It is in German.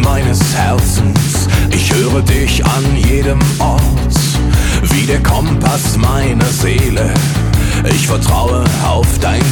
meines Herzens. Ich höre dich an jedem Ort, wie der Kompass meiner Seele. Ich vertraue auf dein